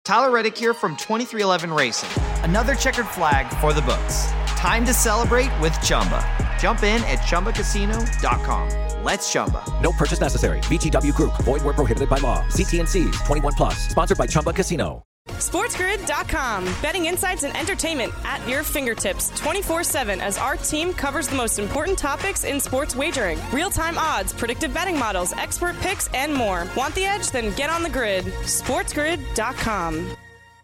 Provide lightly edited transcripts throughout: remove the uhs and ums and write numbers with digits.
Tyler Reddick here from 2311 Racing. Another checkered flag for the books. Time to celebrate with Chumba. Jump in at ChumbaCasino.com. Let's Chumba. No purchase necessary. VGW Group. Void where prohibited by law. See T&Cs. 21 plus. Sponsored by Chumba Casino. SportsGrid.com. Betting insights and entertainment at your fingertips 24/7 as our team covers the most important topics in sports wagering. Real-time odds, predictive betting models, expert picks, and more. Want the edge? Then get on the grid. SportsGrid.com.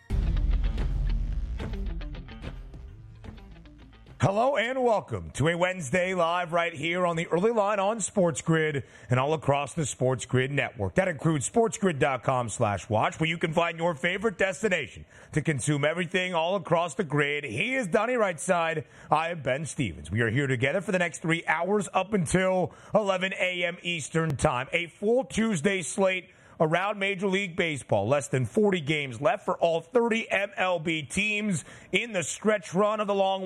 Hello and welcome to a Wednesday live right here on the Early Line on Sports Grid and all across the Sports Grid network. That includes sportsgrid.com/watch, where you can find your favorite destination to consume everything all across the grid. He is Donnie Rightside. I am Ben Stevens. We are here together for the next 3 hours up until 11 a.m. Eastern Time. A full Tuesday slate around Major League Baseball. Less than 40 games left for all 30 MLB teams in the stretch run of the long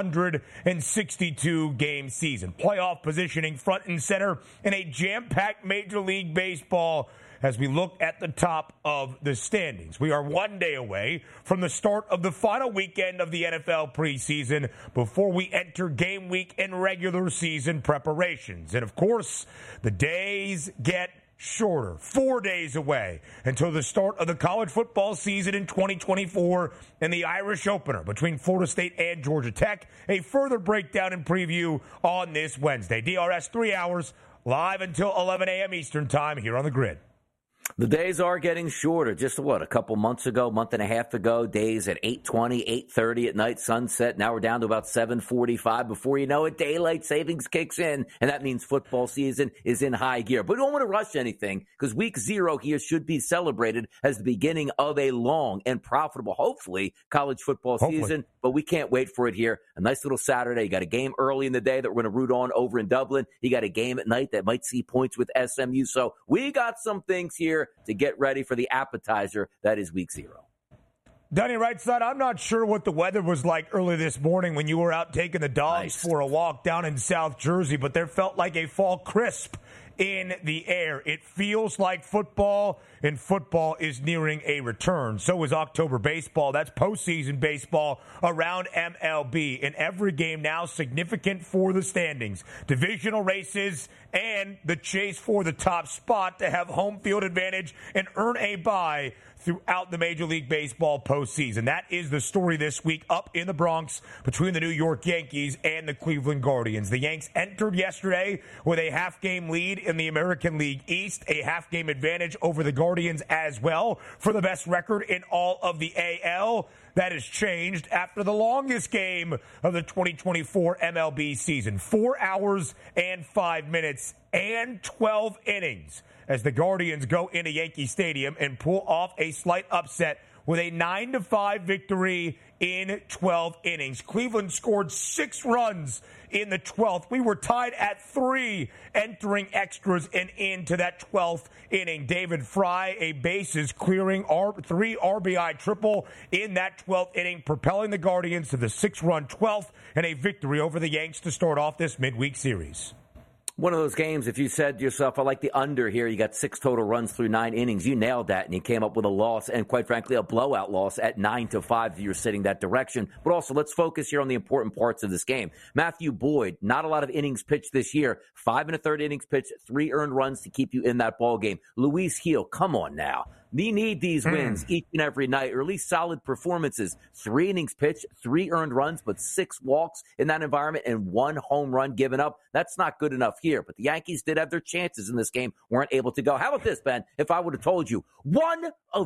162-game season. Playoff positioning front and center in a jam-packed Major League Baseball as we look at the top of the standings. We are 1 day away from the start of the final weekend of the NFL preseason before we enter game week and regular season preparations. And, of course, the days get shorter. 4 days away until the start of the college football season in 2024 and the Irish opener between Florida State and Georgia Tech. A further breakdown and preview on this Wednesday. DRS 3 hours live until 11 a.m. Eastern Time here on the Grid. The days are getting shorter. Just a couple months ago, month and a half ago, days at 8:20, 8:30 at night, sunset. Now we're down to about 7:45. Before you know it, daylight savings kicks in, and that means football season is in high gear. But we don't want to rush anything because week 0 here should be celebrated as the beginning of a long and profitable, hopefully, college football season. But we can't wait for it here. A nice little Saturday. You got a game early in the day that we're going to root on over in Dublin. You got a game at night that might see points with SMU. So we got some things here to get ready for the appetizer that is week 0. Donnie Rightside, I'm not sure what the weather was like early this morning when you were out taking the dogs for a walk down in South Jersey, but there felt like a fall crisp in the air. It feels like football, and football is nearing a return. So is October baseball. That's postseason baseball around MLB. And every game now significant for the standings. Divisional races and the chase for the top spot to have home field advantage and earn a bye throughout the Major League Baseball postseason. That is the story this week up in the Bronx between the New York Yankees and the Cleveland Guardians. The Yanks entered yesterday with a half-game lead in the American League East, a half-game advantage over the Guardians as well for the best record in all of the AL. That has changed after the longest game of the 2024 MLB season. 4 hours and 5 minutes and 12 innings as the Guardians go into Yankee Stadium and pull off a slight upset with a 9-5 victory in 12 innings. Cleveland scored 6 runs in the 12th. We were tied at 3 entering extras and into that 12th inning. David Fry, a bases clearing 3 RBI triple in that 12th inning, propelling the Guardians to the 6-run 12th and a victory over the Yanks to start off this midweek series. One of those games, if you said to yourself, I like the under here, you got 6 total runs through 9 innings, you nailed that, and you came up with a loss, and quite frankly, a blowout loss at 9-5 if you're sitting that direction. But also, let's focus here on the important parts of this game. Matthew Boyd, not a lot of innings pitched this year. 5 1/3 innings pitched, 3 earned runs to keep you in that ball game. Luis Gil, come on now. We need these wins each and every night, or at least solid performances. 3 innings pitched, 3 earned runs, but 6 walks in that environment and 1 home run given up. That's not good enough here. But the Yankees did have their chances in this game, weren't able to go. How about this, Ben? If I would have told you, 1 of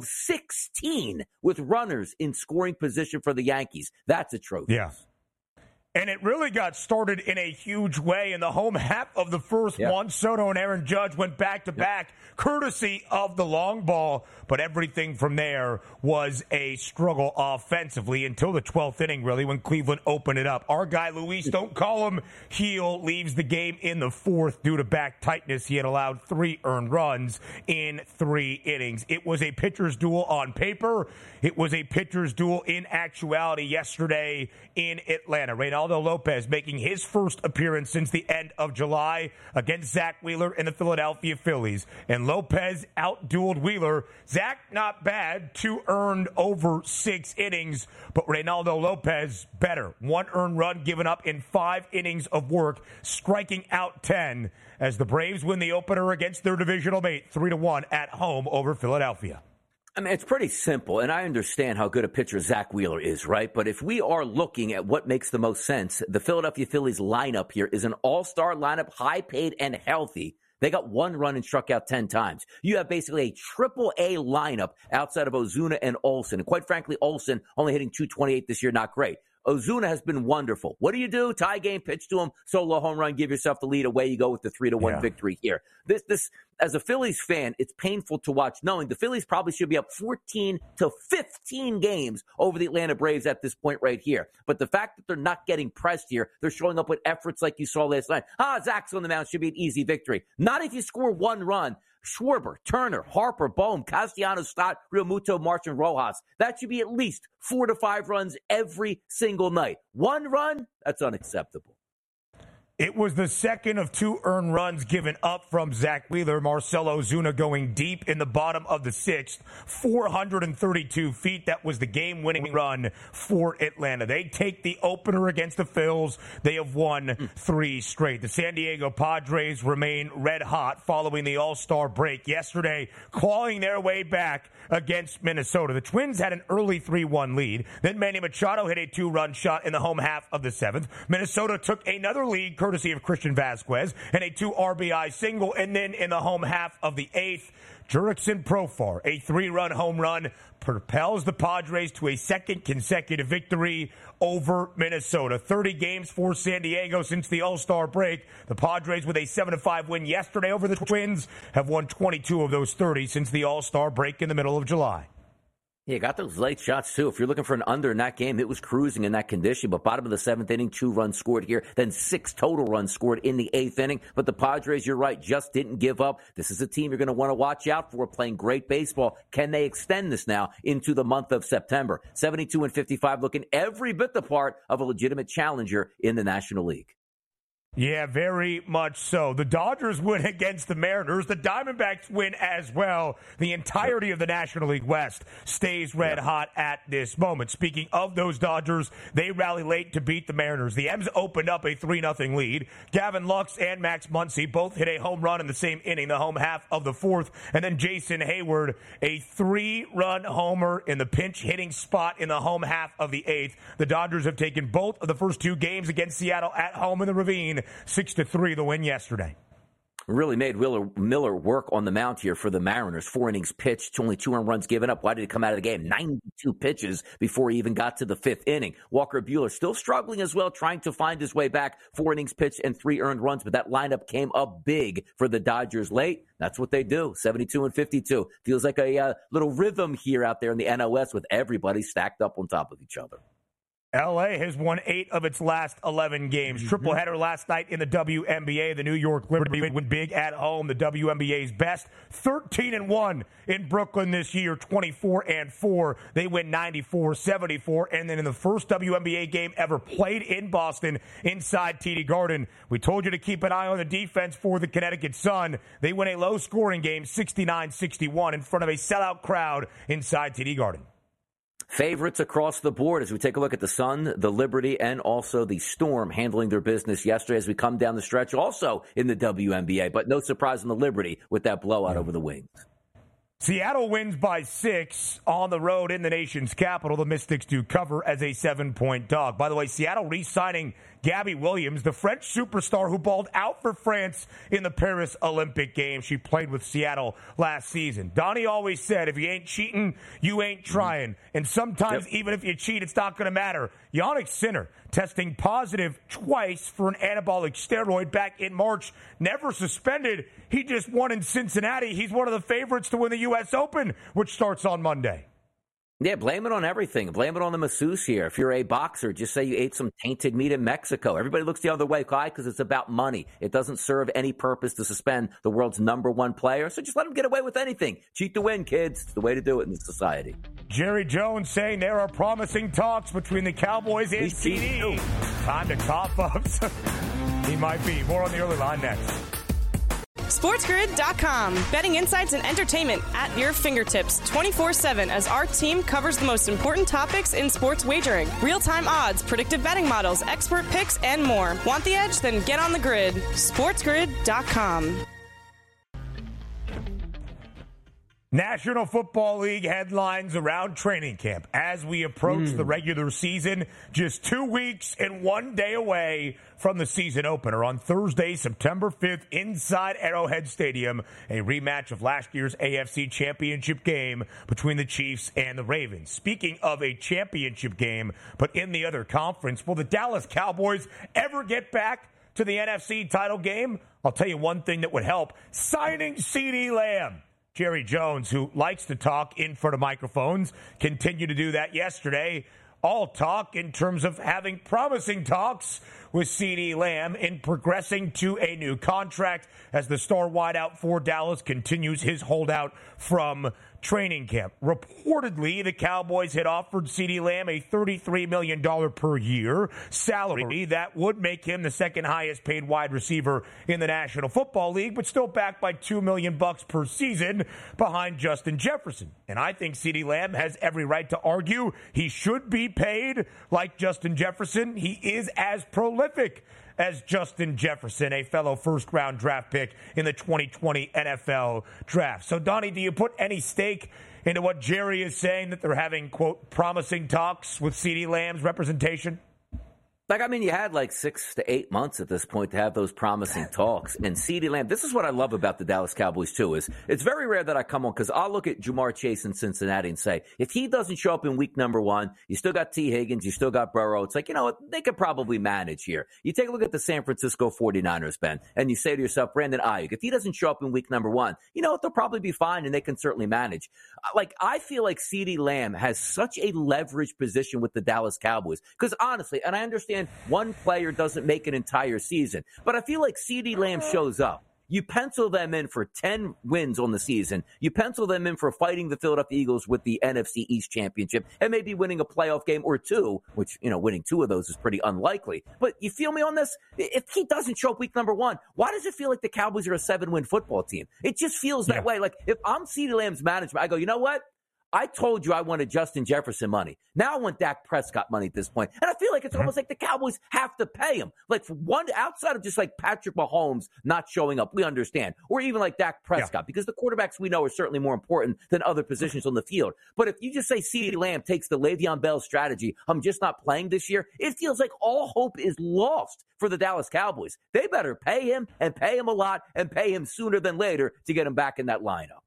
16 with runners in scoring position for the Yankees. That's a trophy. Yeah. And it really got started in a huge way in the home half of the first. Juan Soto and Aaron Judge went back-to-back, courtesy of the long ball. But everything from there was a struggle offensively until the 12th inning, really, when Cleveland opened it up. Our guy, Luis, don't call him heel, leaves the game in the 4th due to back tightness. He had allowed 3 earned runs in 3 innings. It was a pitcher's duel on paper. It was a pitcher's duel in actuality yesterday in Atlanta. Reynaldo Reynaldo Lopez making his first appearance since the end of July against Zach Wheeler and the Philadelphia Phillies. And Lopez outdueled Wheeler. Zach, not bad, 2 earned over 6 innings, but Reynaldo Lopez better. 1 earned run given up in 5 innings of work, striking out 10 as the Braves win the opener against their divisional mate 3-1 at home over Philadelphia. I mean, it's pretty simple, and I understand how good a pitcher Zach Wheeler is, right? But if we are looking at what makes the most sense, the Philadelphia Phillies lineup here is an all-star lineup, high-paid and healthy. They got 1 run and struck out 10 times. You have basically a triple-A lineup outside of Ozuna and Olsen. And quite frankly, Olsen only hitting .228 this year, not great. Ozuna has been wonderful. What do? Tie game, pitch to him, solo home run, give yourself the lead. Away you go with the 3-1 victory here. This, as a Phillies fan, it's painful to watch, knowing the Phillies probably should be up 14 to 15 games over the Atlanta Braves at this point right here. But the fact that they're not getting pressed here, they're showing up with efforts like you saw last night. Zach's on the mound, should be an easy victory. Not if you score 1 run. Schwarber, Turner, Harper, Bohm, Castellanos, Stott, Realmuto, March, and Rojas. That should be at least 4 to 5 runs every single night. 1 run? That's unacceptable. It was the second of 2 earned runs given up from Zach Wheeler. Marcell Ozuna going deep in the bottom of the 6th, 432 feet. That was the game-winning run for Atlanta. They take the opener against the Phils. They have won 3 straight. The San Diego Padres remain red hot following the All-Star break yesterday, clawing their way back against Minnesota. The Twins had an early 3-1 lead. Then Manny Machado hit a 2-run shot in the home half of the 7th. Minnesota took another lead courtesy of Christian Vasquez and a 2 RBI single. And then in the home half of the 8th, Jurickson Profar, a 3-run home run, propels the Padres to a second consecutive victory over Minnesota. 30 games for San Diego since the All-Star break. The Padres, with a 7-5 win yesterday over the Twins, have won 22 of those 30 since the All-Star break in the middle of July. Yeah, got those late shots, too. If you're looking for an under in that game, it was cruising in that condition. But bottom of the 7th inning, 2 runs scored here, then 6 total runs scored in the 8th inning. But the Padres, you're right, just didn't give up. This is a team you're going to want to watch out for, playing great baseball. Can they extend this now into the month of September? 72-55, looking every bit the part of a legitimate challenger in the National League. Yeah, very much so. The Dodgers win against the Mariners. The Diamondbacks win as well. The entirety of the National League West stays red hot at this moment. Speaking of those Dodgers, they rally late to beat the Mariners. The M's opened up a 3-0 lead. Gavin Lux and Max Muncy both hit a home run in the same inning, the home half of the 4th. And then Jason Hayward, a 3-run homer in the pinch hitting spot in the home half of the 8th. The Dodgers have taken both of the first 2 games against Seattle at home in the Ravine. 6-3 the win yesterday. Really made Miller work on the mound here for the Mariners. 4 innings pitched, only 2 earned runs given up. Why did he come out of the game? 92 pitches before he even got to the 5th inning. Walker Buehler still struggling as well, trying to find his way back. 4 innings pitched and 3 earned runs, but that lineup came up big for the Dodgers late. That's what they do, 72-52. Feels like a little rhythm here out there in the NOS with everybody stacked up on top of each other. L.A. has won 8 of its last 11 games. Triple header last night in the WNBA. The New York Liberty win big at home. The WNBA's best. 13-1 in Brooklyn this year. 24-4. They win 94-74. And then in the first WNBA game ever played in Boston inside TD Garden, we told you to keep an eye on the defense for the Connecticut Sun. They win a low-scoring game, 69-61, in front of a sellout crowd inside TD Garden. Favorites across the board as we take a look at the Sun, the Liberty, and also the Storm handling their business yesterday as we come down the stretch, also in the WNBA. But no surprise in the Liberty with that blowout over the Wings. Seattle wins by 6 on the road in the nation's capital. The Mystics do cover as a 7-point dog. By the way, Seattle re-signing Gabby Williams, the French superstar who balled out for France in the Paris Olympic Games. She played with Seattle last season. Donnie always said, if you ain't cheating, you ain't trying. And sometimes, even if you cheat, it's not going to matter. Jannik Sinner testing positive twice for an anabolic steroid back in March. Never suspended. He just won in Cincinnati. He's one of the favorites to win the U.S. Open, which starts on Monday. Yeah, blame it on everything. Blame it on the masseuse here. If you're a boxer, just say you ate some tainted meat in Mexico. Everybody looks the other way. Why? Because it's about money. It doesn't serve any purpose to suspend the world's #1 player. So just let them get away with anything. Cheat to win, kids. It's the way to do it in this society. Jerry Jones saying there are promising talks between the Cowboys and TD. time to cough up. He might be. More on the early line next. SportsGrid.com. Betting insights and entertainment at your fingertips 24/7 as our team covers the most important topics in sports wagering. Real-time odds, predictive betting models, expert picks, and more. Want the edge? Then get on the grid. SportsGrid.com. National Football League headlines around training camp as we approach the regular season, just 2 weeks and 1 day away from the season opener on Thursday, September 5th, inside Arrowhead Stadium, a rematch of last year's AFC Championship game between the Chiefs and the Ravens. Speaking of a championship game, but in the other conference, will the Dallas Cowboys ever get back to the NFC title game? I'll tell you one thing that would help: signing CeeDee Lamb. Jerry Jones, who likes to talk in front of microphones, continued to do that yesterday. All talk in terms of having promising talks with CeeDee Lamb in progressing to a new contract as the star wideout for Dallas continues his holdout from training camp. Reportedly, the Cowboys had offered CeeDee Lamb a $33 million per year salary. That would make him the second highest paid wide receiver in the National Football League, but still backed by $2 million per season behind Justin Jefferson. And I think CeeDee Lamb has every right to argue he should be paid like Justin Jefferson. He is as prolific as Justin Jefferson, a fellow first-round draft pick in the 2020 NFL Draft. So, Donnie, do you put any stake into what Jerry is saying, that they're having, quote, promising talks with CeeDee Lamb's representation? You had 6 to 8 months at this point to have those promising talks. And CeeDee Lamb, this is what I love about the Dallas Cowboys, too, is it's very rare that I come on because I'll look at Jamar Chase in Cincinnati and say, if he doesn't show up in week number 1, you still got T. Higgins, you still got Burrow. It's like, you know what, they could probably manage here. You take a look at the San Francisco 49ers, Ben, and you say to yourself, Brandon Ayuk, if he doesn't show up in week number 1, you know what, they'll probably be fine and they can certainly manage. I feel like CeeDee Lamb has such a leveraged position with the Dallas Cowboys because honestly, and I understand one player doesn't make an entire season, but I feel like CeeDee Lamb shows up. You pencil them in for 10 wins on the season. You pencil them in for fighting the Philadelphia Eagles with the NFC East Championship and maybe winning a playoff game or 2, which, winning 2 of those is pretty unlikely. But you feel me on this? If he doesn't show up week number 1, why does it feel like the Cowboys are a 7-win football team? It just feels that way. Like, if I'm CeeDee Lamb's management, I go, you know what? I told you I wanted Justin Jefferson money. Now I want Dak Prescott money at this point. And I feel like it's almost like the Cowboys have to pay him. For one, outside of just Patrick Mahomes not showing up, we understand. Or even Dak Prescott, because the quarterbacks we know are certainly more important than other positions on the field. But if you just say CeeDee Lamb takes the Le'Veon Bell strategy, I'm just not playing this year, it feels like all hope is lost for the Dallas Cowboys. They better pay him and pay him a lot and pay him sooner than later to get him back in that lineup.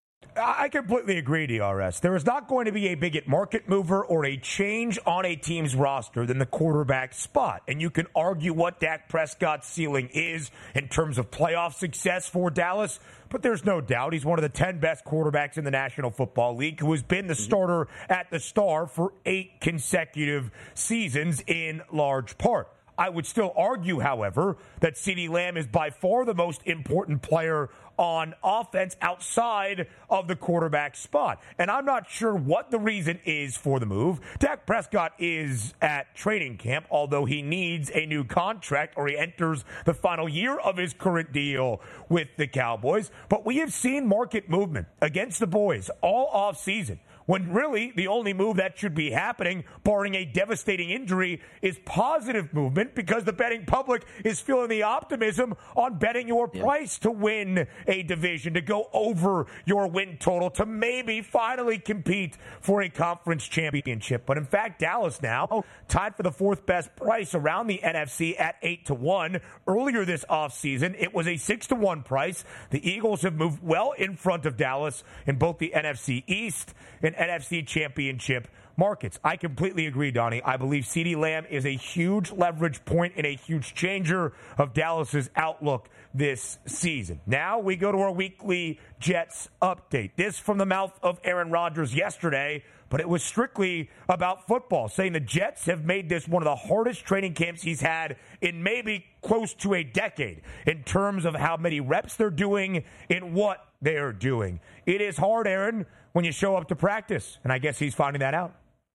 I completely agree, DRS. There is not going to be a big market mover or a change on a team's roster than the quarterback spot. And you can argue what Dak Prescott's ceiling is in terms of playoff success for Dallas, but there's no doubt he's one of the 10 best quarterbacks in the National Football League, who has been the starter at the Star for 8 consecutive seasons in large part. I would still argue, however, that CeeDee Lamb is by far the most important player on offense outside of the quarterback spot. And I'm not sure what the reason is for the move. Dak Prescott is at training camp, although he needs a new contract or he enters the final year of his current deal with the Cowboys. But we have seen market movement against the boys all offseason, when really the only move that should be happening, barring a devastating injury, is positive movement, because the betting public is feeling the optimism on betting your price to win a division, to go over your win total, to maybe finally compete for a conference championship. But in fact, Dallas now tied for the 4th best price around the NFC at 8-1. Earlier this offseason, it was a 6-1 price. The Eagles have moved well in front of Dallas in both the NFC East and NFC Championship markets. I completely agree, Donnie. I believe CeeDee Lamb is a huge leverage point and a huge changer of Dallas's outlook this season. Now we go to our weekly Jets update. This from the mouth of Aaron Rodgers yesterday, but it was strictly about football, saying the Jets have made this one of the hardest training camps he's had in maybe close to a decade in terms of how many reps they're doing and what they're doing. It is hard, Aaron, when you show up to practice, and I guess he's finding that out.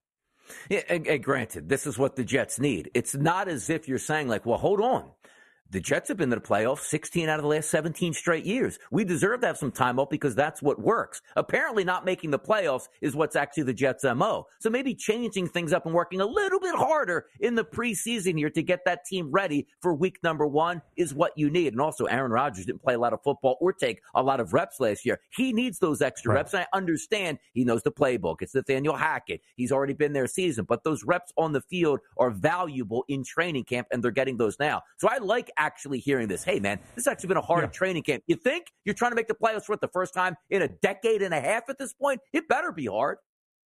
Yeah, and granted, this is what the Jets need. It's not as if you're saying like, well, hold on. The Jets have been to the playoffs 16 out of the last 17 straight years. We deserve to have some time off because that's what works. Apparently not making the playoffs is what's actually the Jets' MO. So maybe changing things up and working a little bit harder in the preseason here to get that team ready for week number 1 is what you need. And also, Aaron Rodgers didn't play a lot of football or take a lot of reps last year. He needs those extra reps. And I understand he knows the playbook. It's Nathaniel Hackett. He's already been there a season. But those reps on the field are valuable in training camp, and they're getting those now. So I like actually hearing this. Hey, man, this has actually been a hard training camp. You think you're trying to make the playoffs for the first time in a decade and a half at this point? It better be hard.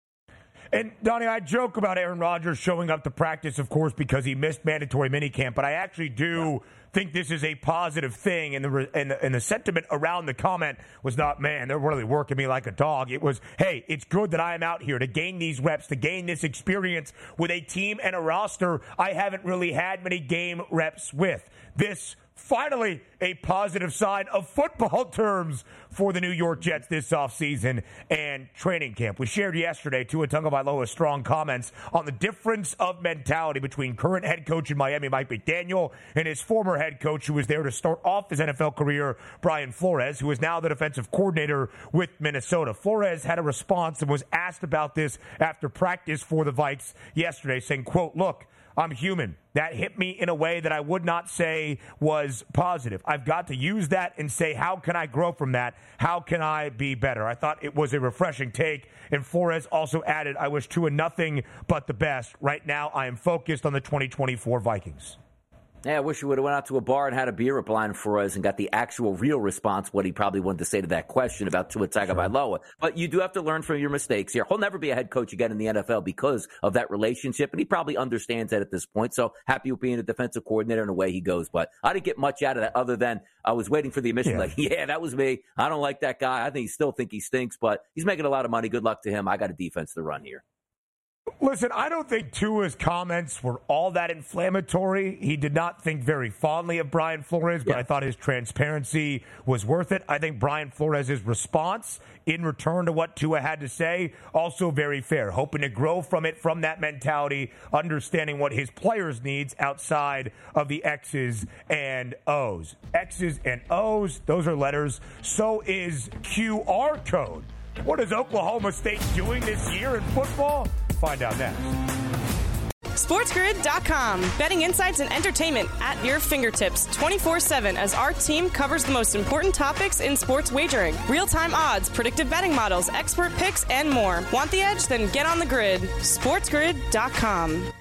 And, Donnie, I joke about Aaron Rodgers showing up to practice, of course, because he missed mandatory minicamp, but I actually do think this is a positive thing, and the sentiment around the comment was not, man, they're really working me like a dog. It was, hey, it's good that I am out here to gain these reps, to gain this experience with a team and a roster I haven't really had many game reps with. This finally a positive sign of football terms for the New York Jets this offseason and training camp. We shared yesterday Tua Tagovailoa's strong comments on the difference of mentality between current head coach in Miami, Mike McDaniel, and his former head coach who was there to start off his NFL career, Brian Flores, who is now the defensive coordinator with Minnesota. Flores had a response and was asked about this after practice for the Vikes yesterday, saying, quote, "Look, I'm human. That hit me in a way that I would not say was positive. I've got to use that and say, how can I grow from that? How can I be better?" I thought it was a refreshing take. And Flores also added, "I wish Tua nothing but the best. Right now, I am focused on the 2024 Vikings." Yeah, I wish he would have went out to a bar and had a beer with Brian Flores and got the actual real response, what he probably wanted to say to that question about Tua Tagovailoa. Sure. But you do have to learn from your mistakes here. He'll never be a head coach again in the NFL because of that relationship, and he probably understands that at this point. So happy with being a defensive coordinator and away he goes. But I didn't get much out of that other than I was waiting for the admission, that was me. I don't like that guy. I think still think he stinks, but he's making a lot of money. Good luck to him. I got a defense to run here. Listen, I don't think Tua's comments were all that inflammatory. He did not think very fondly of Brian Flores, but I thought his transparency was worth it. I think Brian Flores' response in return to what Tua had to say, also very fair, hoping to grow from it, from that mentality, understanding what his players needs outside of the X's and O's. X's and O's, those are letters. So is QR code. What is Oklahoma State doing this year in football? Find out next. SportsGrid.com. Betting insights and entertainment at your fingertips 24/7 as our team covers the most important topics in sports wagering. Real-time odds, predictive betting models, expert picks, and more. Want the edge? Then get on the grid. SportsGrid.com.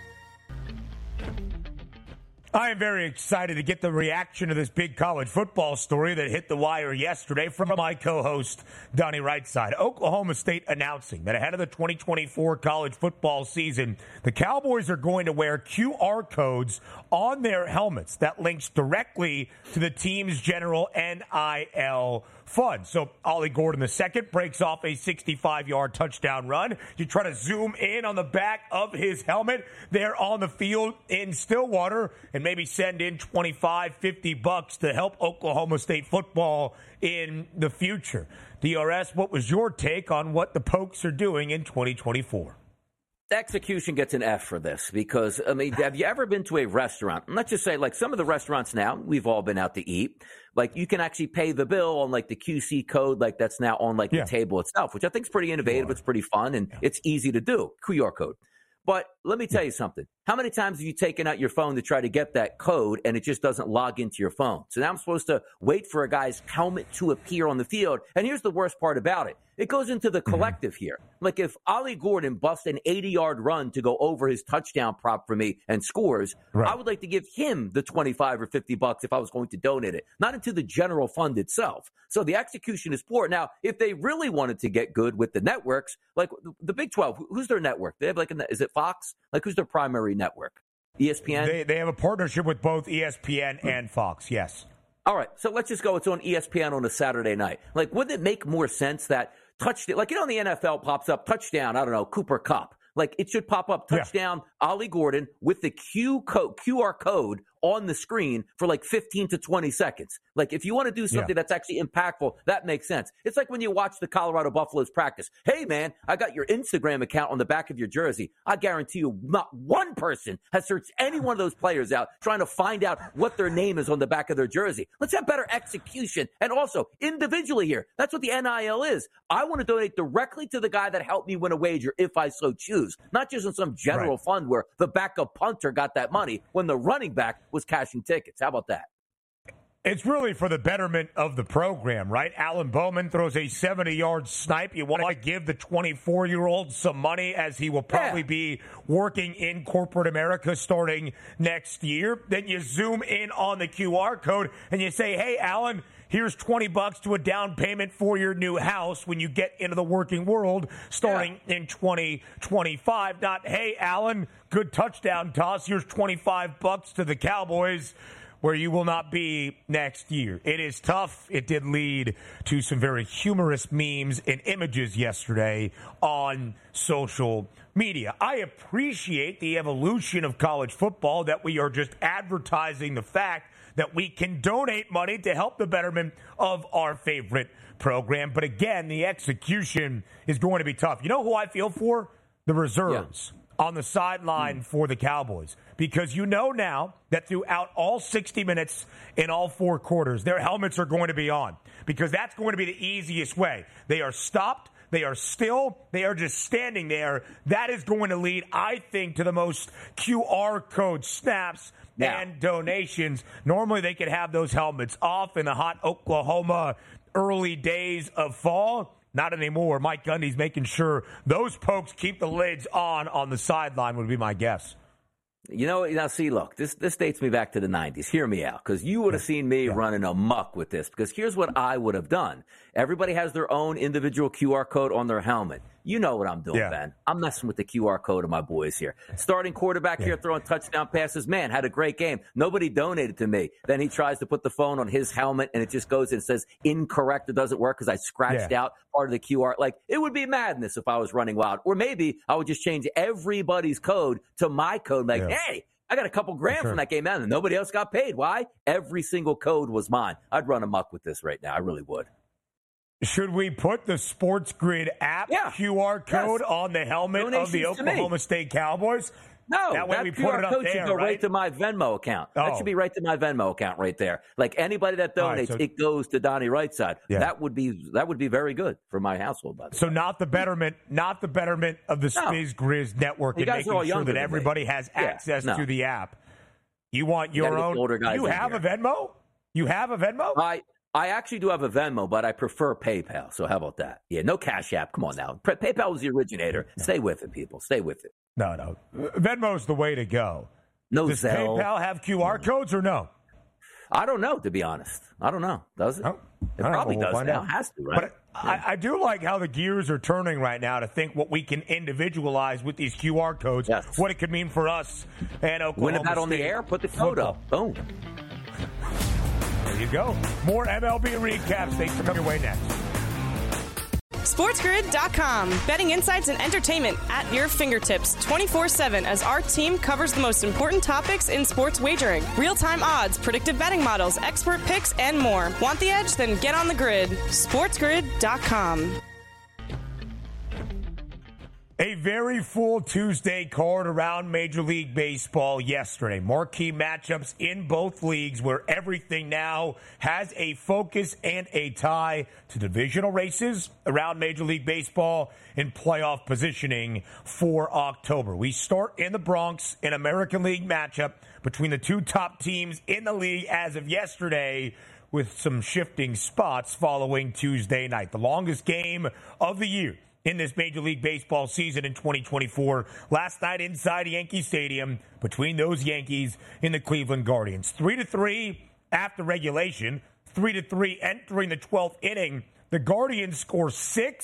I am very excited to get the reaction to this big college football story that hit the wire yesterday from my co-host, Donnie Rightside. Oklahoma State announcing that ahead of the 2024 college football season, the Cowboys are going to wear QR codes on their helmets that links directly to the team's general NIL fund. So Ollie Gordon II breaks off a 65-yard touchdown run. You try to zoom in on the back of his helmet there on the field in Stillwater and maybe send in $25-50 to help Oklahoma State football in the future. DRS, what was your take on what the Pokes are doing in 2024? Execution gets an F for this because, I mean, have you ever been to a restaurant? Let's just say, like, some of the restaurants now, we've all been out to eat. Like, you can actually pay the bill on, like, the QC code, like, that's now on, like, the table itself, which I think is pretty innovative. It's pretty fun, and it's easy to do. QR code. But let me tell you something. How many times have you taken out your phone to try to get that code and it just doesn't log into your phone? So now I'm supposed to wait for a guy's helmet to appear on the field. And here's the worst part about it. It goes into the collective here. Like if Ollie Gordon busts an 80-yard run to go over his touchdown prop for me and scores, I would like to give him the $25 or $50 if I was going to donate it, not into the general fund itself. So the execution is poor. Now, if they really wanted to get good with the networks, like the Big 12, who's their network? They have like, is it Fox? Like who's their primary network? ESPN? They have a partnership with both ESPN and Fox, yes. All right, so let's just go. It's on ESPN on a Saturday night. Like, wouldn't it make more sense that touchdown, like, you know, in the NFL pops up touchdown, I don't know, Cooper Kupp. Like, it should pop up touchdown, Ollie Gordon with the QR code on the screen for like 15 to 20 seconds. Like, if you want to do something that's actually impactful, that makes sense. It's like when you watch the Colorado Buffaloes practice. Hey, man, I got your Instagram account on the back of your jersey. I guarantee you not one person has searched any one of those players out trying to find out what their name is on the back of their jersey. Let's have better execution. And also, individually here, that's what the NIL is. I want to donate directly to the guy that helped me win a wager if I so choose, not just in some general fund where the backup punter got that money when the running back was cashing tickets. How about that? It's really for the betterment of the program, right? Alan Bowman throws a 70-yard snipe. You want to give the 24-year-old some money as he will probably be working in corporate America starting next year. Then you zoom in on the QR code and you say, hey, Alan, here's $20 to a down payment for your new house when you get into the working world starting in 2025. Not, hey, Alan, good touchdown toss. Here's $25 to the Cowboys, where you will not be next year. It is tough. It did lead to some very humorous memes and images yesterday on social media. I appreciate the evolution of college football, that we are just advertising the fact that we can donate money to help the betterment of our favorite program. But again, the execution is going to be tough. You know who I feel for? The reserves on the sideline for the Cowboys. Because you know now that throughout all 60 minutes in all four quarters, their helmets are going to be on. Because that's going to be the easiest way. They are stopped. They are still. They are just standing there. That is going to lead, I think, to the most QR code snaps and donations. Normally they could have those helmets off in the hot Oklahoma early days of fall. Not anymore. Mike Gundy's making sure those pokes keep the lids on the sideline would be my guess. You know, now see, look, this dates me back to the 90s. Hear me out, because you would have seen me running amok with this, because here's what I would have done. Everybody has their own individual QR code on their helmet. You know what I'm doing, Ben. I'm messing with the QR code of my boys here. Starting quarterback here throwing touchdown passes. Man, had a great game. Nobody donated to me. Then he tries to put the phone on his helmet, and it just goes and says incorrect. It doesn't work because I scratched out part of the QR. Like, it would be madness if I was running wild. Or maybe I would just change everybody's code to my code. Like, hey, I got a couple grand from that game, man, and nobody else got paid. Why? Every single code was mine. I'd run amok with this right now. I really would. Should we put the Sports Grid app QR code on the helmet of the Oklahoma State Cowboys? No, that way we put it up code there, should go right to my Venmo account. That should be right to my Venmo account right there. Like, anybody that donates, it goes to Donnie Rightside. That would be very good for my household, by the way. So not the betterment of the Spiz Grizz network and making sure that everybody has access to the app. You want your own. You have a Venmo? You have a Venmo? I actually do have a Venmo, but I prefer PayPal. So how about that? Yeah, no Cash App. Come on now. PayPal was the originator. Stay with it, people. Stay with it. No. Venmo's the way to go. Does PayPal have QR codes or no? I don't know, to be honest. I don't know. Does it? Oh, it probably does now. It has to, right? But I do like how the gears are turning right now to think what we can individualize with these QR codes, what it could mean for us and Oklahoma Win about State on the air, put the code up. Boom. There you go. More MLB recaps. Thanks for coming your way next. SportsGrid.com. Betting insights and entertainment at your fingertips 24/7 as our team covers the most important topics in sports wagering. Real-time odds, predictive betting models, expert picks, and more. Want the edge? Then get on the grid. SportsGrid.com. A very full Tuesday card around Major League Baseball yesterday. Marquee matchups in both leagues where everything now has a focus and a tie to divisional races around Major League Baseball and playoff positioning for October. We start in the Bronx, an American League matchup between the two top teams in the league as of yesterday, with some shifting spots following Tuesday night. The longest game of the year in this Major League Baseball season in 2024. Last night inside Yankee Stadium between those Yankees and the Cleveland Guardians. 3-3 after regulation, 3-3 entering the 12th inning. The Guardians score 6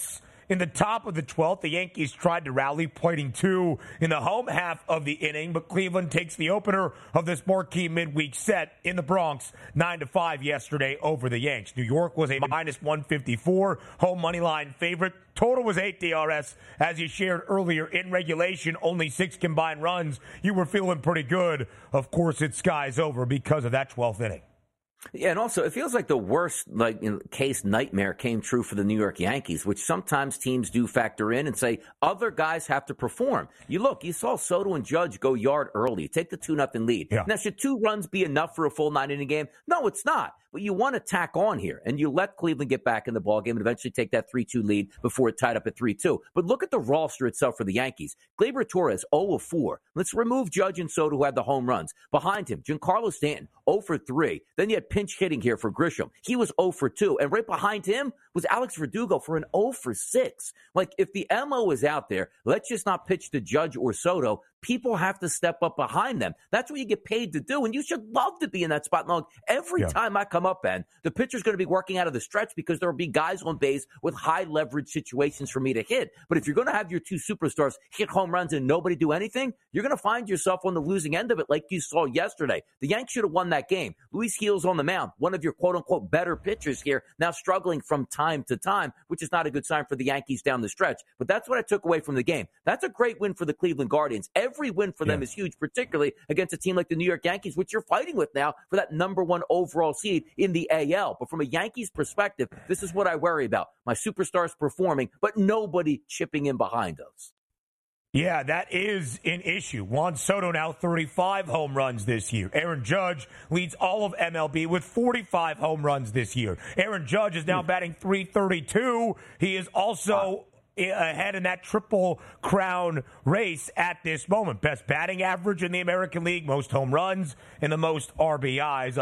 in the top of the 12th, the Yankees tried to rally, plating 2 in the home half of the inning, but Cleveland takes the opener of this marquee midweek set in the Bronx, 9-5 yesterday over the Yanks. New York was a minus 154 home money line favorite. Total was 8 DRS. As you shared earlier, in regulation, only 6 combined runs. You were feeling pretty good. Of course, it's skies over because of that 12th inning. Yeah, and also it feels like the worst case nightmare came true for the New York Yankees, which sometimes teams do factor in and say other guys have to perform. You saw Soto and Judge go yard early. You take the 2-0 lead. Yeah. Now, should 2 runs be enough for a full 9-inning game? No, it's not. But you want to tack on here, and you let Cleveland get back in the ballgame and eventually take that 3-2 lead before it tied up at 3-2. But look at the roster itself for the Yankees. Gleyber Torres, 0-4. Let's remove Judge and Soto, who had the home runs. Behind him, Giancarlo Stanton, 0-3. Then you had pinch hitting here for Grisham. He was 0-2. And right behind him was Alex Verdugo for an 0-6. Like, if the MO is out there, let's just not pitch to Judge or Soto. People have to step up behind them. That's what you get paid to do, and you should love to be in that spot. And every time I come up, Ben, the pitcher's going to be working out of the stretch because there will be guys on base with high leverage situations for me to hit. But if you're going to have your 2 superstars hit home runs and nobody do anything, you're going to find yourself on the losing end of it like you saw yesterday. The Yanks should have won that game. Luis Gil's on the mound, one of your quote-unquote better pitchers here, now struggling from time to time, which is not a good sign for the Yankees down the stretch. But that's what I took away from the game. That's a great win for the Cleveland Guardians. Every win for them is huge, particularly against a team like the New York Yankees, which you're fighting with now for that number 1 overall seed in the AL. But from a Yankees perspective, this is what I worry about. My superstars performing, but nobody chipping in behind us. Yeah, that is an issue. Juan Soto now 35 home runs this year. Aaron Judge leads all of MLB with 45 home runs this year. Aaron Judge is now batting .332. He is also ahead in that Triple Crown race at this moment. Best batting average in the American League, most home runs, and the most RBIs,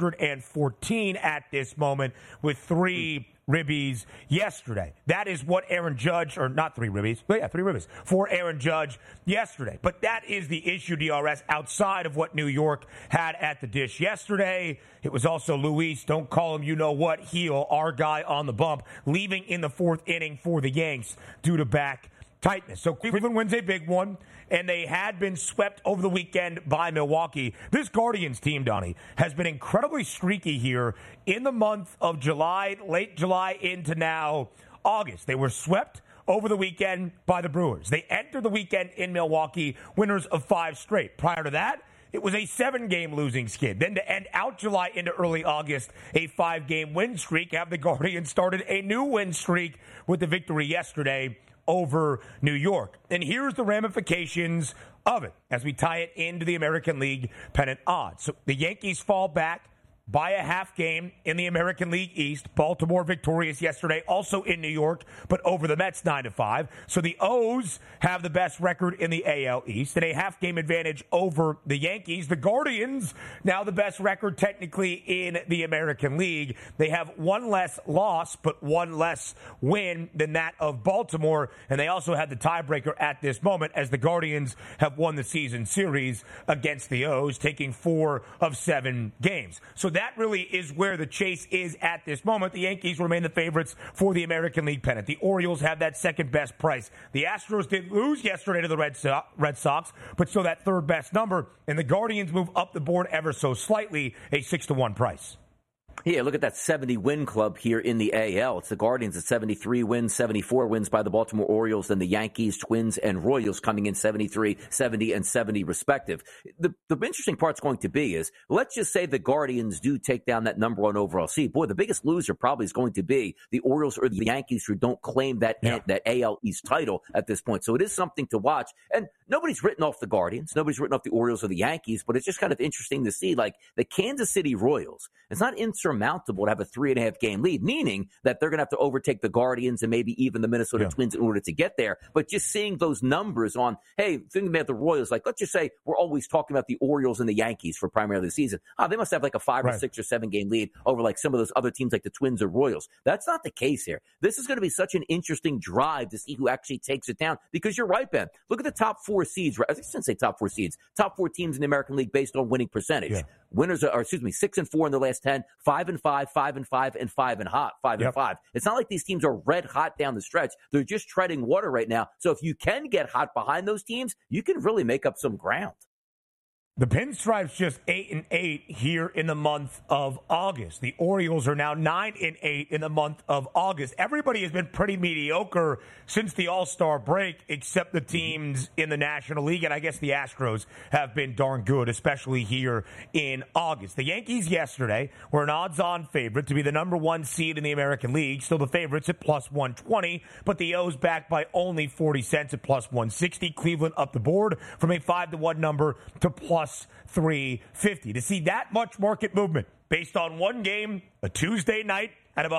114 at this moment with 3 ribbies yesterday. That is what Aaron Judge, or not 3 ribbies, but yeah, 3 ribbies for Aaron Judge yesterday. But that is the issue, DRS, outside of what New York had at the dish yesterday. It was also Luis, don't call him you-know-what, Heel, our guy on the bump, leaving in the 4th inning for the Yanks due to back tightness. So Cleveland wins a big one, and they had been swept over the weekend by Milwaukee. This Guardians team, Donnie, has been incredibly streaky here in the month of July, late July into now August. They were swept over the weekend by the Brewers. They entered the weekend in Milwaukee, winners of 5 straight. Prior to that, it was a 7-game losing skid. Then to end out July into early August, a 5-game win streak. Have the Guardians started a new win streak with the victory yesterday over New York. And here's the ramifications of it as we tie it into the American League pennant odds. So the Yankees fall back by a half game in the American League East. Baltimore victorious yesterday, also in New York, but over the Mets 9-5. So the O's have the best record in the AL East and a half-game advantage over the Yankees. The Guardians, now the best record technically in the American League. They have 1 less loss, but 1 less win than that of Baltimore. And they also have the tiebreaker at this moment as the Guardians have won the season series against the O's, taking 4 of 7 games. So that really is where the chase is at this moment. The Yankees remain the favorites for the American League pennant. The Orioles have that second best price. The Astros did lose yesterday to the Red Sox, but still that third best number. And the Guardians move up the board ever so slightly, a 6-1 price. Yeah, look at that 70-win club here in the AL. It's the Guardians at 73 wins, 74 wins by the Baltimore Orioles, then the Yankees, Twins, and Royals coming in 73, 70, and 70 respective. The interesting part's going to be is, let's just say the Guardians do take down that number 1 overall seed. Boy, the biggest loser probably is going to be the Orioles or the Yankees, who don't claim that AL East title at this point. So it is something to watch. And nobody's written off the Guardians. Nobody's written off the Orioles or the Yankees, but it's just kind of interesting to see, like, the Kansas City Royals. It's not insurmountable to have a 3.5 game lead, meaning that they're going to have to overtake the Guardians and maybe even the Minnesota Twins in order to get there. But just seeing those numbers on, hey, thinking about the Royals, like, let's just say we're always talking about the Orioles and the Yankees for primarily the season. They must have like a 5 or 6 or 7 game lead over like some of those other teams like the Twins or Royals. That's not the case here. This is going to be such an interesting drive to see who actually takes it down, because you're right, Ben. Look at the top 4 seeds. I shouldn't say top 4 seeds. Top 4 teams in the American League based on winning percentage. Winners are, 6-4 in the last 10, 5-5, 5-5, and 5-5. It's not like these teams are red hot down the stretch. They're just treading water right now. So if you can get hot behind those teams, you can really make up some ground. The Pinstripes just 8-8 here in the month of August. The Orioles are now 9-8 in the month of August. Everybody has been pretty mediocre since the All-Star break, except the teams in the National League, and I guess the Astros have been darn good, especially here in August. The Yankees yesterday were an odds-on favorite to be the number one seed in the American League, still the favorites at plus 120, but the O's back by only 40 cents at plus 160. Cleveland up the board from a 5-1 number to plus 350. To see that much market movement based on one game, a Tuesday night, out of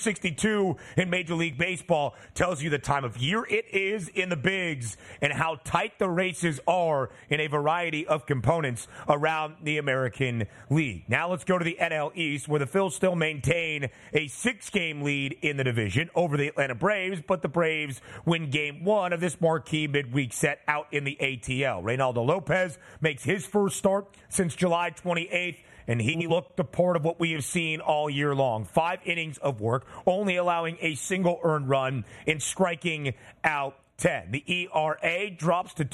162 in Major League Baseball tells you the time of year it is in the bigs and how tight the races are in a variety of components around the American League. Now let's go to the NL East, where the Phils still maintain a 6-game lead in the division over the Atlanta Braves, but the Braves win game 1 of this marquee midweek set out in the ATL. Reynaldo Lopez makes his first start since July 28th. And he looked the part of what we have seen all year long. 5 innings of work, only allowing a single earned run and striking out 10. The ERA drops to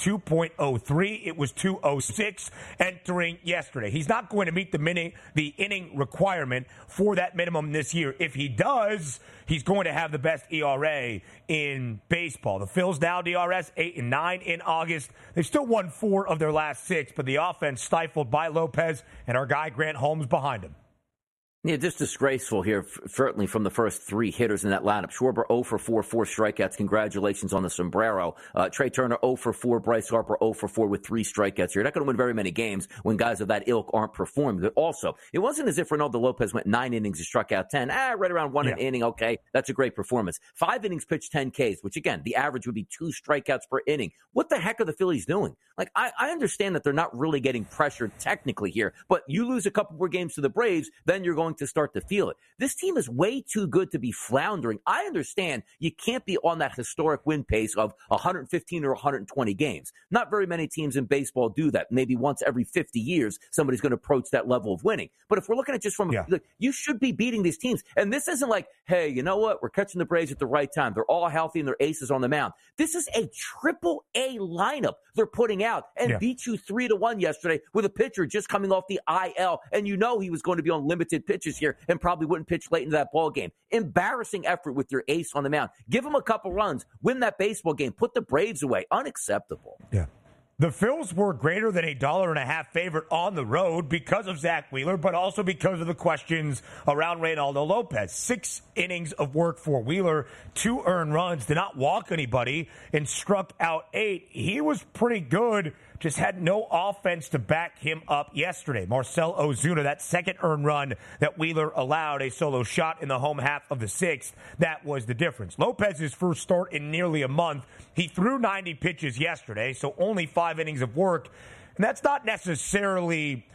2.03. It was 2.06 entering yesterday. He's not going to meet the inning requirement for that minimum this year. If he does, he's going to have the best ERA in baseball. The Phils now DRS 8-9 in August. They've still won 4 of their last 6, but the offense stifled by Lopez and our guy Grant Holmes behind him. Yeah, just disgraceful here, certainly from the first 3 hitters in that lineup. Schwarber 0 for 4, 4 strikeouts. Congratulations on the sombrero. Trey Turner 0 for 4, Bryce Harper 0 for 4 with 3 strikeouts. You're not going to win very many games when guys of that ilk aren't performing. But also, it wasn't as if Reynaldo Lopez went 9 innings and struck out 10. Right around 1 an inning. Okay, that's a great performance. 5 innings pitched, 10 Ks, which again, the average would be 2 strikeouts per inning. What the heck are the Phillies doing? Like, I understand that they're not really getting pressured technically here, but you lose a couple more games to the Braves, then you're going to start to feel it. This team is way too good to be floundering. I understand you can't be on that historic win pace of 115 or 120 games. Not very many teams in baseball do that. Maybe once every 50 years, somebody's going to approach that level of winning. But if we're looking at just from, you should be beating these teams. And this isn't like, hey, you know what? We're catching the Braves at the right time. They're all healthy and they're aces on the mound. This is a triple-A lineup they're putting out and beat you 3-1 yesterday with a pitcher just coming off the IL. And you know he was going to be on limited pitches here and probably wouldn't pitch late into that ball game. Embarrassing effort with your ace on the mound. Give him a couple runs, win that baseball game, put the Braves away. Unacceptable. Yeah. The Phils were greater than $1.50 favorite on the road because of Zach Wheeler, but also because of the questions around Reynaldo Lopez. 6 innings of work for Wheeler, 2 earned runs, did not walk anybody, and struck out 8. He was pretty good, just had no offense to back him up yesterday. Marcell Ozuna, that second earned run that Wheeler allowed, a solo shot in the home half of the 6th, that was the difference. Lopez's first start in nearly a month. He threw 90 pitches yesterday, so only 5 innings of work. And that's not necessarily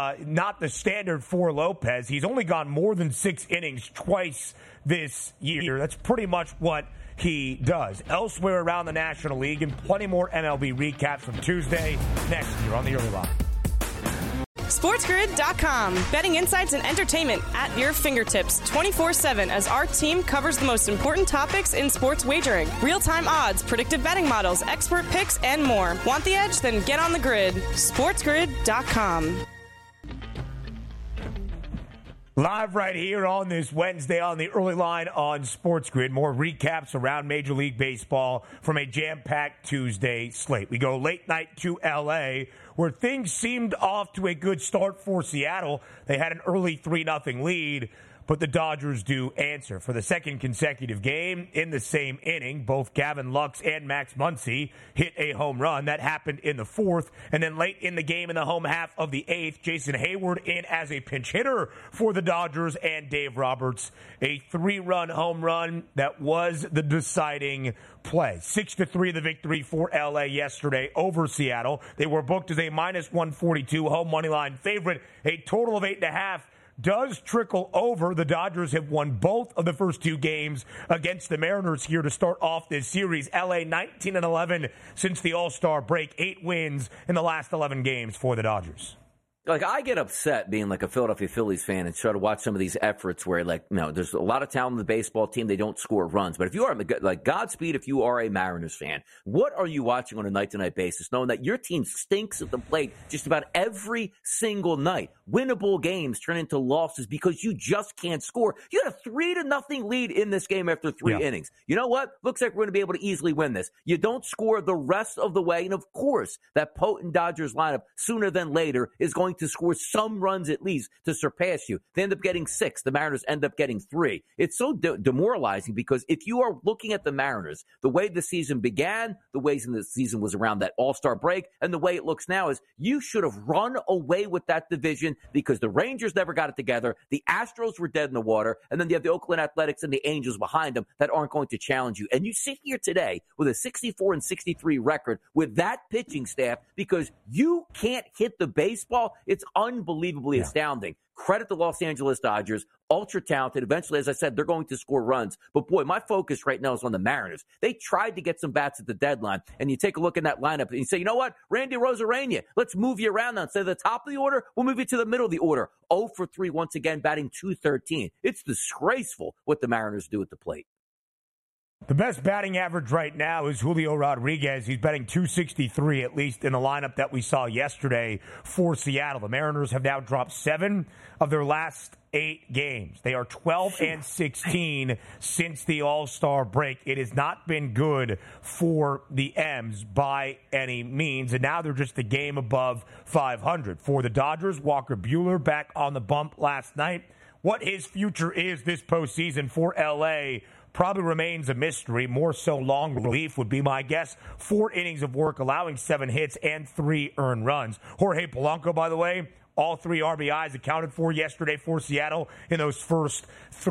not the standard for Lopez. He's only gone more than 6 innings twice this year. That's pretty much what he does. Elsewhere around the National League, and plenty more MLB recaps from Tuesday next year on the Early Line. SportsGrid.com. Betting insights and entertainment at your fingertips 24/7 as our team covers the most important topics in sports wagering. Real-time odds, predictive betting models, expert picks, and more. Want the edge? Then get on the grid. SportsGrid.com. Live right here on this Wednesday on the Early Line on Sports Grid. More recaps around Major League Baseball from a jam-packed Tuesday slate. We go late night to L.A., where things seemed off to a good start for Seattle. They had an early 3-0 lead, but the Dodgers do answer. For the second consecutive game in the same inning, both Gavin Lux and Max Muncy hit a home run. That happened in the 4th. And then late in the game in the home half of the 8th, Jason Hayward in as a pinch hitter for the Dodgers and Dave Roberts. A 3-run home run that was the deciding play. 6-3 the victory for LA yesterday over Seattle. They were booked as a -142 home money line favorite. A total of 8.5 does trickle over. The Dodgers have won both of the first 2 games against the Mariners here to start off this series. LA 19-11 since the All-Star break. 8 wins in the last 11 games for the Dodgers. Like, I get upset being like a Philadelphia Phillies fan and try to watch some of these efforts where, like, there's a lot of talent in the baseball team. They don't score runs. But if you are, like, Godspeed if you are a Mariners fan. What are you watching on a night-to-night basis, knowing that your team stinks at the plate just about every single night? Winnable games turn into losses because you just can't score. You had a 3-0 lead in this game after 3 innings. You know what? Looks like we're going to be able to easily win this. You don't score the rest of the way. And, of course, that potent Dodgers lineup sooner than later is going to score some runs at least to surpass you. They end up getting 6. The Mariners end up getting 3. It's so demoralizing because if you are looking at the Mariners, the way the season began, the way the season was around that All-Star break, and the way it looks now is you should have run away with that division because the Rangers never got it together. The Astros were dead in the water, and then you have the Oakland Athletics and the Angels behind them that aren't going to challenge you. And you sit here today with a 64-63 record with that pitching staff because you can't hit the baseball. It's unbelievably astounding. Credit the Los Angeles Dodgers, ultra talented. Eventually, as I said, they're going to score runs. But boy, my focus right now is on the Mariners. They tried to get some bats at the deadline, and you take a look in that lineup and you say, you know what, Randy Arozarena, let's move you around now. Instead of the top of the order, we'll move you to the middle of the order. 0 for 3 once again, batting .213. It's disgraceful what the Mariners do at the plate. The best batting average right now is Julio Rodriguez. He's batting .263, at least in the lineup that we saw yesterday for Seattle. The Mariners have now dropped 7 of their last 8 games. They are 12-16 since the All-Star break. It has not been good for the M's by any means, and now they're just a game above 500. For the Dodgers, Walker Buehler back on the bump last night. What his future is this postseason for L.A. probably remains a mystery. More so long relief would be my guess. 4 innings of work, allowing 7 hits and 3 earned runs. Jorge Polanco, by the way, all 3 RBIs accounted for yesterday for Seattle in those first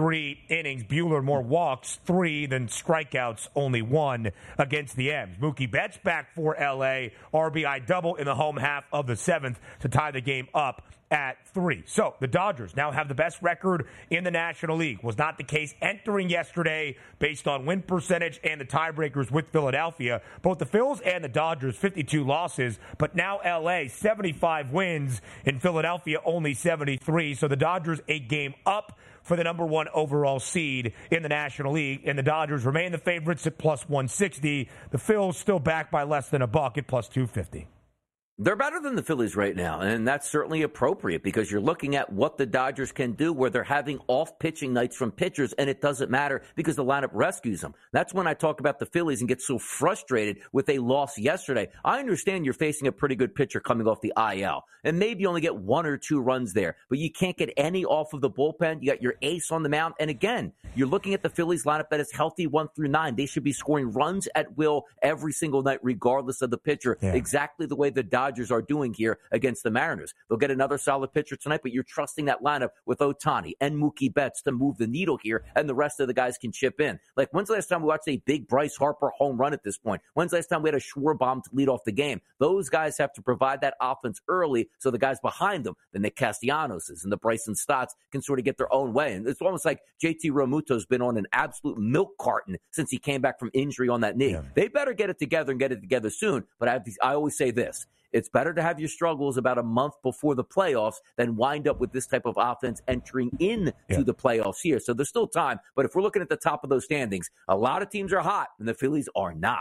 3 innings. Buehler more walks, 3 than strikeouts, only 1 against the M's. Mookie Betts back for L.A. RBI double in the home half of the 7th to tie the game up at 3. So the Dodgers now have the best record in the National League. Was not the case entering yesterday based on win percentage and the tiebreakers with Philadelphia. Both the Phils and the Dodgers, 52 losses, but now LA, 75 wins. In Philadelphia, only 73. So the Dodgers a game up for the number 1 overall seed in the National League, and the Dodgers remain the favorites at plus 160. The Phils still back by less than $1 at plus 250. They're better than the Phillies right now, and that's certainly appropriate because you're looking at what the Dodgers can do where they're having off-pitching nights from pitchers, and it doesn't matter because the lineup rescues them. That's when I talk about the Phillies and get so frustrated with a loss yesterday. I understand you're facing a pretty good pitcher coming off the IL, and maybe you only get 1 or 2 runs there, but you can't get any off of the bullpen. You got your ace on the mound, and again, you're looking at the Phillies lineup that is healthy 1 through 9. They should be scoring runs at will every single night, regardless of the pitcher, exactly the way the Dodgers are doing here against the Mariners. They'll get another solid pitcher tonight, but you're trusting that lineup with Ohtani and Mookie Betts to move the needle here, and the rest of the guys can chip in. Like, when's the last time we watched a big Bryce Harper home run at this point? When's the last time we had a Schwarber to lead off the game? Those guys have to provide that offense early so the guys behind them, the Nick Castellanoses and the Bryson Stotts, can sort of get their own way. And it's almost like JT Realmuto's been on an absolute milk carton since he came back from injury on that knee. They better get it together and get it together soon. But I always say this. It's better to have your struggles about a month before the playoffs than wind up with this type of offense entering into the playoffs here. So there's still time. But if we're looking at the top of those standings, a lot of teams are hot and the Phillies are not.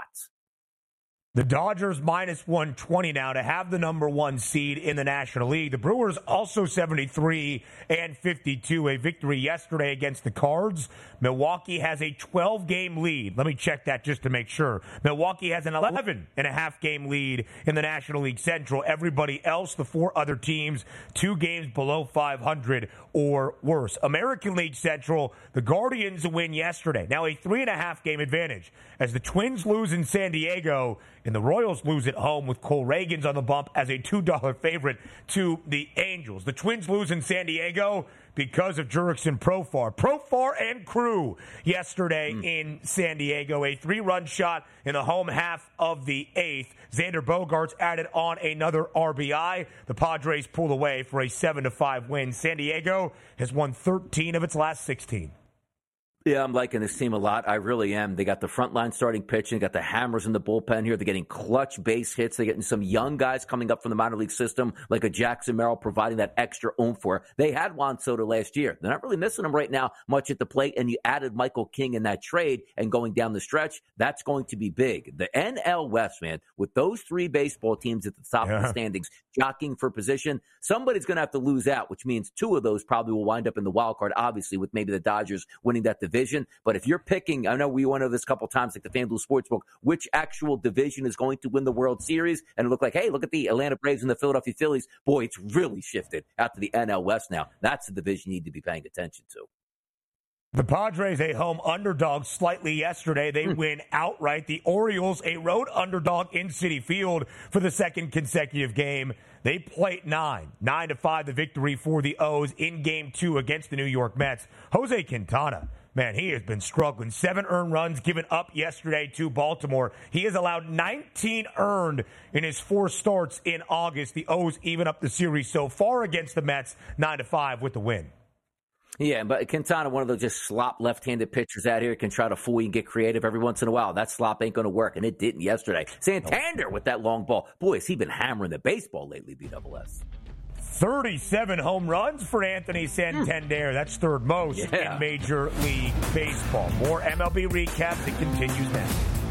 The Dodgers minus 120 now to have the number 1 seed in the National League. The Brewers also 73 and 52. A victory yesterday against the Cards. Milwaukee has a 12-game lead. Let me check that just to make sure. Milwaukee has an 11.5-game lead in the National League Central. Everybody else, the 4 other teams, 2 games below 500 or worse. American League Central, the Guardians win yesterday. Now a 3.5-game advantage as the Twins lose in San Diego and the Royals lose at home with Cole Reagans on the bump as a $2 favorite to the Angels. The Twins lose in San Diego because of Jurickson Profar and crew yesterday in San Diego. A 3-run shot in the home half of the 8th. Xander Bogaerts added on another RBI. The Padres pulled away for a 7-5 win. San Diego has won 13 of its last 16. Yeah, I'm liking this team a lot. I really am. They got the frontline starting pitching, got the hammers in the bullpen here. They're getting clutch base hits. They're getting some young guys coming up from the minor league system, like a Jackson Merrill, providing that extra oomph for. They had Juan Soto last year. They're not really missing him right now much at the plate, and you added Michael King in that trade, and going down the stretch, that's going to be big. The NL West, man, with those three baseball teams at the top of the standings, jockeying for position, somebody's going to have to lose out, which means two of those probably will wind up in the wild card, obviously, with maybe the Dodgers winning that division. But if you're picking, I know we went over this a couple times, like the FanDuel Sportsbook, which actual division is going to win the World Series, and it looked like, hey, look at the Atlanta Braves and the Philadelphia Phillies. Boy, it's really shifted out to the NL West now. That's the division you need to be paying attention to. The Padres, a home underdog slightly yesterday. They win outright. The Orioles, a road underdog in Citi Field for the second consecutive game. They played 9-5 the victory for the O's in Game 2 against the New York Mets. Jose Quintana, man, he has been struggling. 7 earned runs given up yesterday to Baltimore. He has allowed 19 earned in his 4 starts in August. The O's even up the series so far against the Mets, 9-5 with the win. Yeah, but Quintana, one of those just slop left-handed pitchers out here, can try to fool you and get creative every once in a while. That slop ain't going to work, and it didn't yesterday. Santander with that long ball. Boy, has he been hammering the baseball lately, BSS. 37 home runs for Anthony Santander. That's third most in Major League Baseball. More MLB recaps. It continues now.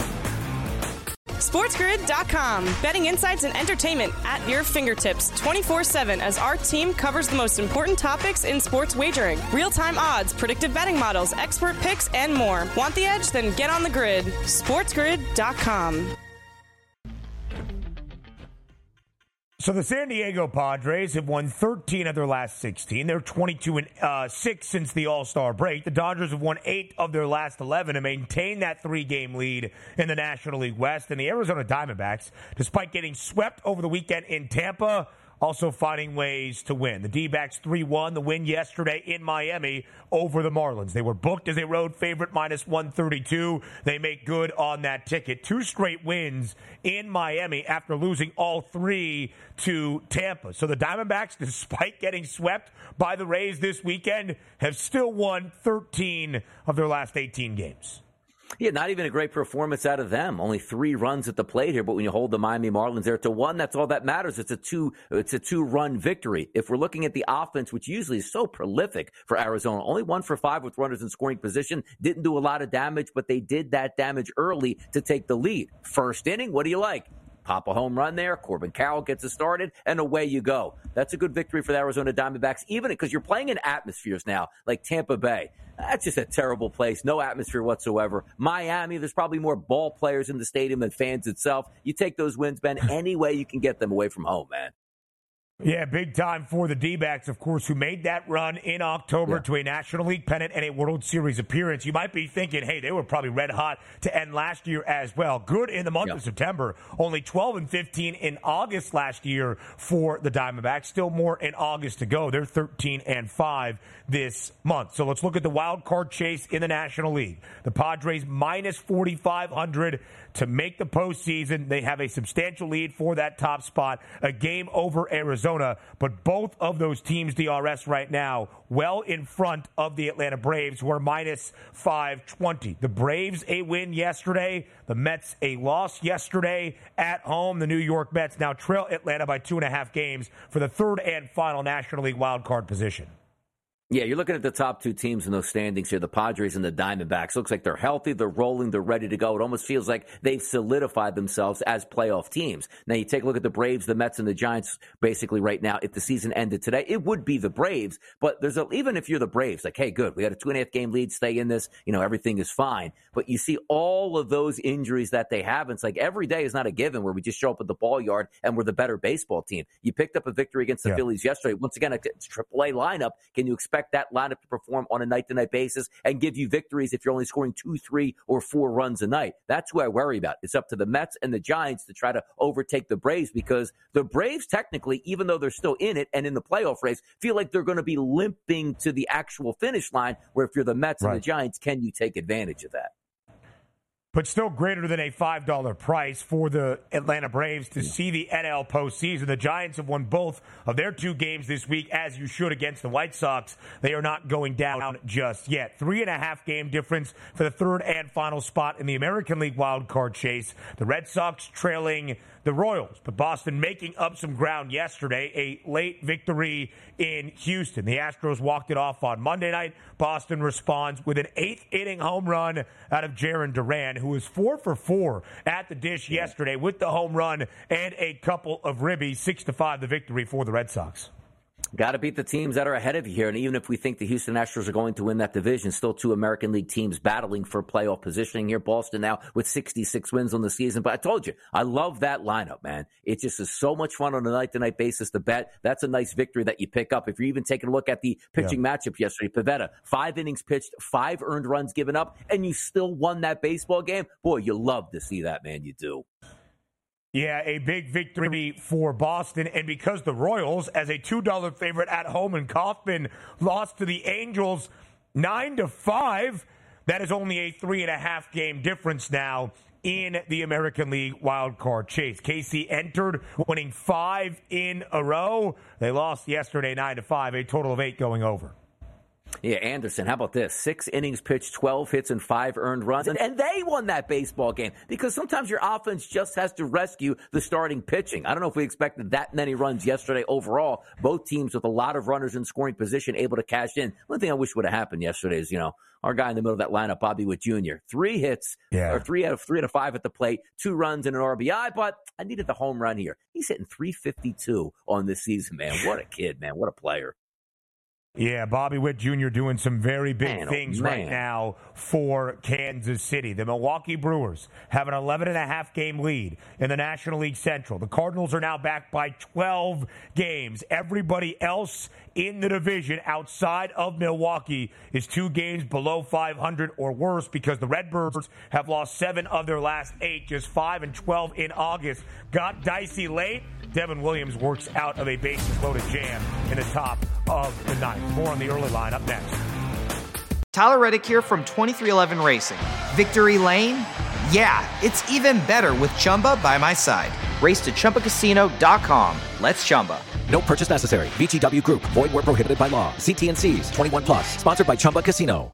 SportsGrid.com. Betting insights and entertainment at your fingertips 24/7 as our team covers the most important topics in sports wagering. Real-time odds, predictive betting models, expert picks, and more. Want the edge? Then get on the grid. SportsGrid.com. So the San Diego Padres have won 13 of their last 16. They're 22-6 since the All-Star break. The Dodgers have won 8 of their last 11 and maintain that 3-game lead in the National League West. And the Arizona Diamondbacks, despite getting swept over the weekend in Tampa, also finding ways to win. The D-backs 3-1, the win yesterday in Miami over the Marlins. They were booked as a road favorite, -132. They make good on that ticket. 2 straight wins in Miami after losing all 3 to Tampa. So the Diamondbacks, despite getting swept by the Rays this weekend, have still won 13 of their last 18 games. Yeah, not even a great performance out of them. Only 3 runs at the plate here, but when you hold the Miami Marlins there to 1, that's all that matters. It's a 2-run victory. If we're looking at the offense, which usually is so prolific for Arizona, only 1 for 5 with runners in scoring position, didn't do a lot of damage, but they did that damage early to take the lead. First inning, what do you like? Pop a home run there. Corbin Carroll gets it started, and away you go. That's a good victory for the Arizona Diamondbacks, even because you're playing in atmospheres now, like Tampa Bay. That's just a terrible place. No atmosphere whatsoever. Miami, there's probably more ball players in the stadium than fans itself. You take those wins, Ben, any way you can get them away from home, man. Yeah, big time for the D-backs, of course, who made that run in October to a National League pennant and a World Series appearance. You might be thinking, hey, they were probably red hot to end last year as well. Good in the month of September. Only 12-15 in August last year for the Diamondbacks. Still more in August to go. They're 13-5 this month. So let's look at the wild card chase in the National League. The Padres -4,500 to make the postseason. They have a substantial lead for that top spot, a game over Arizona. But both of those teams, DRS right now, well in front of the Atlanta Braves, who are -520. The Braves a win yesterday. The Mets a loss yesterday at home. The New York Mets now trail Atlanta by 2.5 games for the third and final National League wildcard position. Yeah, you're looking at the top 2 teams in those standings here, the Padres and the Diamondbacks. Looks like they're healthy, they're rolling, they're ready to go. It almost feels like they've solidified themselves as playoff teams. Now, you take a look at the Braves, the Mets, and the Giants basically right now. If the season ended today, it would be the Braves. But even if you're the Braves, like, hey, good, we got a 2.5-game lead, stay in this, everything is fine. But you see all of those injuries that they have, and it's like every day is not a given where we just show up at the ball yard and we're the better baseball team. You picked up a victory against the Phillies yesterday. Once again, it's a AAA lineup. Can you expect that lineup to perform on a night-to-night basis and give you victories if you're only scoring 2, 3, or 4 runs a night? That's who I worry about. It's up to the Mets and the Giants to try to overtake the Braves, because the Braves technically, even though they're still in it and in the playoff race, feel like they're going to be limping to the actual finish line, where if you're the Mets and the Giants, can you take advantage of that? but still greater than a $5 price for the Atlanta Braves to see the NL postseason. The Giants have won both of their 2 games this week, as you should, against the White Sox. They are not going down just yet. 3.5 game difference for the third and final spot in the American League wild card chase. The Red Sox trailing the Royals, but Boston making up some ground yesterday. A late victory in Houston. The Astros walked it off on Monday night. Boston responds with an 8th-inning home run out of Jarren Duran, who was 4 for 4 at the dish yesterday with the home run and a couple of ribbies. 6-5 the victory for the Red Sox. Got to beat the teams that are ahead of you here. And even if we think the Houston Astros are going to win that division, still 2 American League teams battling for playoff positioning here. Boston now with 66 wins on the season. But I told you, I love that lineup, man. It just is so much fun on a night-to-night basis to bet. That's a nice victory that you pick up. If you're even taking a look at the pitching matchup yesterday, Pivetta, 5 innings pitched, 5 earned runs given up, and you still won that baseball game. Boy, you love to see that, man. You do. Yeah, a big victory for Boston. And because the Royals, as a $2 favorite at home in Kauffman, lost to the Angels 9-5, that is only a 3.5 game difference now in the American League wild card chase. KC entered winning 5 in a row. They lost yesterday 9-5, a total of 8 going over. Yeah, Anderson, how about this? 6 innings pitched, 12 hits, and 5 earned runs. And they won that baseball game because sometimes your offense just has to rescue the starting pitching. I don't know if we expected that many runs yesterday overall. Both teams with a lot of runners in scoring position able to cash in. One thing I wish would have happened yesterday is, our guy in the middle of that lineup, Bobby Witt Jr., 3 hits, or 3 out of 5 at the plate, 2 runs and an RBI, but I needed the home run here. He's hitting .352 on this season, man. What a kid, man. What a player. Yeah, Bobby Witt Jr. doing some very big things right now for Kansas City. The Milwaukee Brewers have an 11.5 game lead in the National League Central. The Cardinals are now back by 12 games. Everybody else in the division outside of Milwaukee is 2 games below 500 or worse because the Redbirds have lost 7 of their last 8, just 5-12 in August. Got dicey late. Devin Williams works out of a bases-loaded jam in the top of the 9th. More on the early line up next. Tyler Reddick here from 2311 Racing. Victory Lane? Yeah, it's even better with Chumba by my side. Race to ChumbaCasino.com. Let's Chumba. No purchase necessary. VGW Group. Void where prohibited by law. See T&Cs. 21+. Sponsored by Chumba Casino.